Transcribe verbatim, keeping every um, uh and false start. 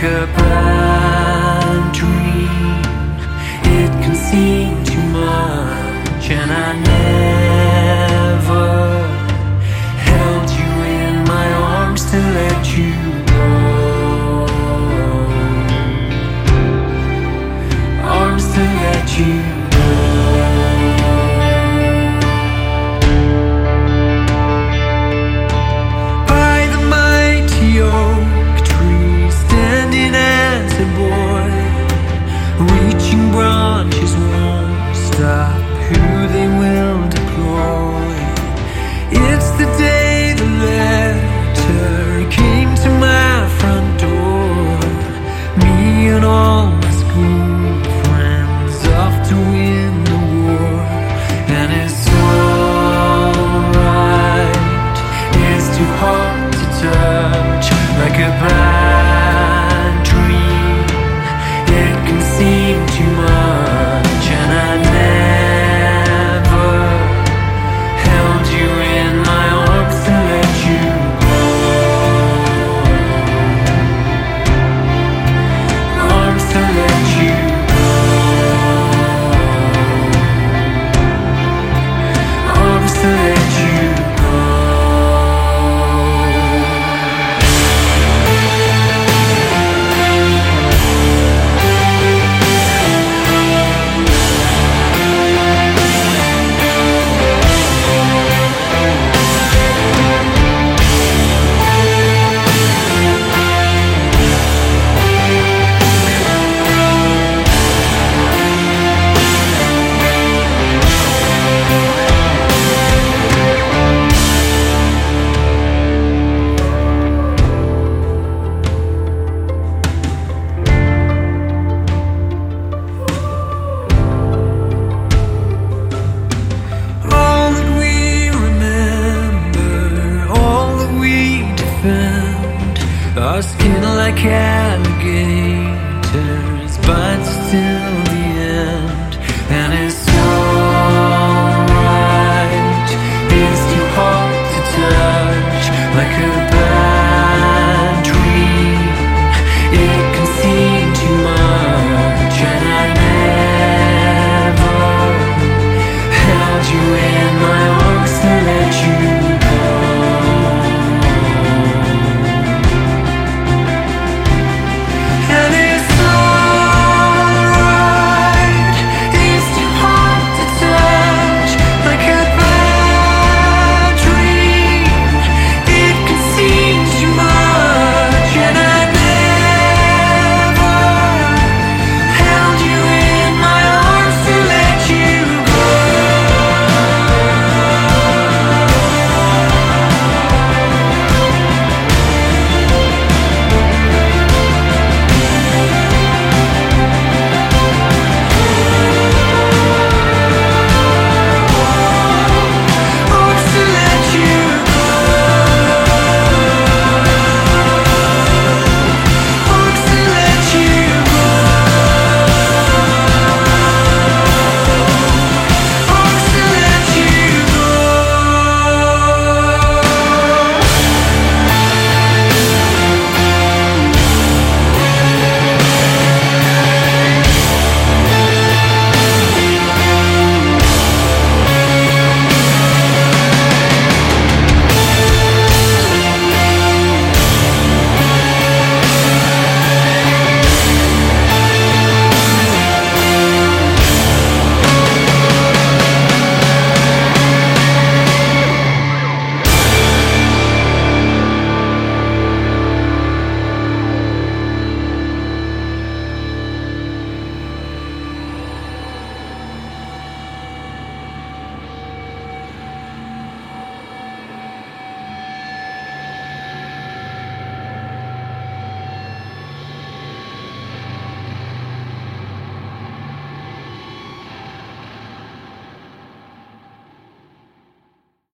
like a bad dream. It can seem too much, and I never held you in my arms to let you go. Arms to let you go. By the mighty oak tree, standing as a boy, reaching branches won't stop who they will deploy. It's the day the letter came to my front door. Me and all my school friends off to win the war. And it's alright, it's too hard to touch, like a bad dream. It can seem too much, and I never held you in my arms to let you go. Arms to let you go. Arms to let you go. All that we remember, all that we defend, our skin like alligators, but still